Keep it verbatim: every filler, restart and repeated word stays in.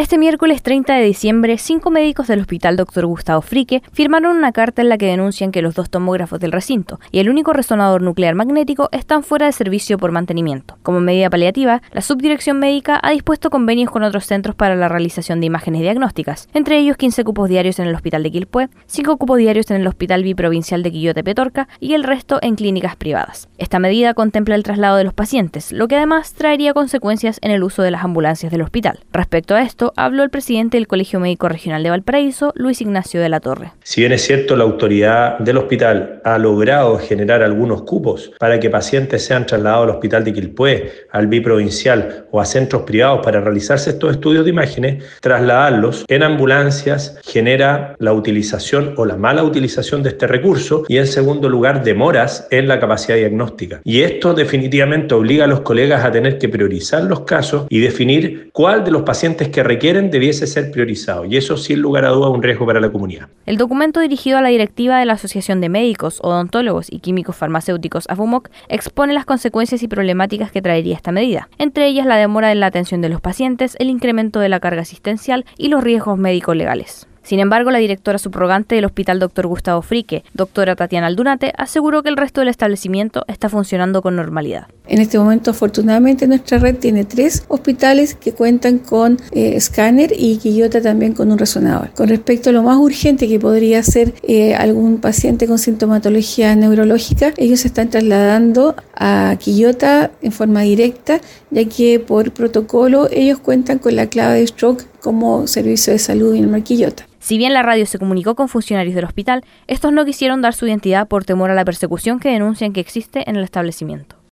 Este miércoles treinta de diciembre, cinco médicos del Hospital doctor Gustavo Frique firmaron una carta en la que denuncian que los dos tomógrafos del recinto y el único resonador nuclear magnético están fuera de servicio por mantenimiento. Como medida paliativa, la subdirección médica ha dispuesto convenios con otros centros para la realización de imágenes diagnósticas, entre ellos quince cupos diarios en el Hospital de Quilpué, cinco cupos diarios en el Hospital Biprovincial de Quillota-Petorca y el resto en clínicas privadas. Esta medida contempla el traslado de los pacientes, lo que además traería consecuencias en el uso de las ambulancias del hospital. Respecto a esto, habló el presidente del Colegio Médico Regional de Valparaíso, Luis Ignacio de la Torre. Si bien es cierto, la autoridad del hospital ha logrado generar algunos cupos para que pacientes sean trasladados al Hospital de Quilpué, al Biprovincial o a centros privados para realizarse estos estudios de imágenes, trasladarlos en ambulancias genera la utilización o la mala utilización de este recurso y, en segundo lugar, demoras en la capacidad diagnóstica. Y esto definitivamente obliga a los colegas a tener que priorizar los casos y definir cuál de los pacientes que requieren debiese ser priorizado, y eso sin lugar a duda es un riesgo para la comunidad. El documento dirigido a la directiva de la Asociación de Médicos, Odontólogos y Químicos Farmacéuticos AFUMOC expone las consecuencias y problemáticas que traería esta medida, entre ellas la demora en la atención de los pacientes, el incremento de la carga asistencial y los riesgos médicos legales. Sin embargo, la directora subrogante del Hospital doctor Gustavo Frique, doctora Tatiana Aldunate, aseguró que el resto del establecimiento está funcionando con normalidad. En este momento, afortunadamente, nuestra red tiene tres hospitales que cuentan con eh, escáner y Quillota también con un resonador. Con respecto a lo más urgente que podría ser eh, algún paciente con sintomatología neurológica, ellos se están trasladando a Quillota en forma directa, ya que por protocolo ellos cuentan con la clave de stroke como servicio de salud en el Quillota. Si bien la radio se comunicó con funcionarios del hospital, estos no quisieron dar su identidad por temor a la persecución que denuncian que existe en el establecimiento.